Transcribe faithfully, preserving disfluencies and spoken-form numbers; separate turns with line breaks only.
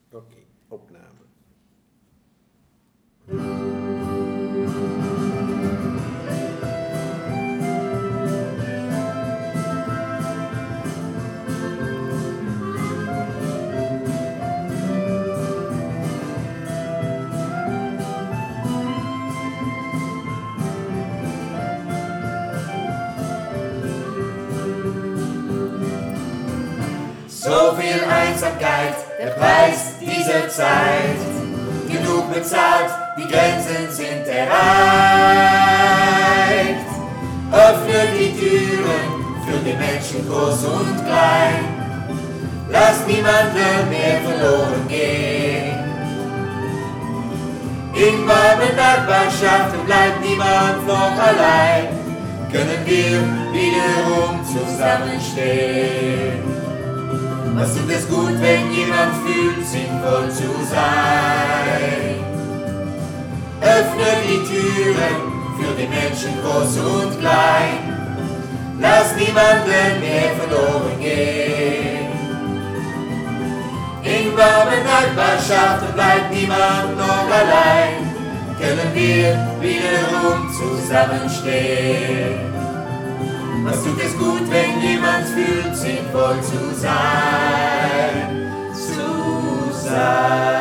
Okay, Opname.
So viel Einsamkeit, der Preis dieser Zeit. Genug bezahlt, die Grenzen sind erreicht. Öffne die Türen für die Menschen groß und klein. Lass niemanden mehr verloren gehen. In warmen Nachbarschaften bleibt niemand noch allein. Können wir wiederum zusammenstehen. Was tut es gut, wenn jemand fühlt, sinnvoll zu sein? Öffne die Türen für die Menschen groß und klein. Lass niemanden mehr verloren gehen. In warmen Nachbarschaften bleibt niemand noch allein. Können wir wiederum zusammenstehen. Was tut es gut, wenn jemand fühlt, sinnvoll zu sein, zu sein.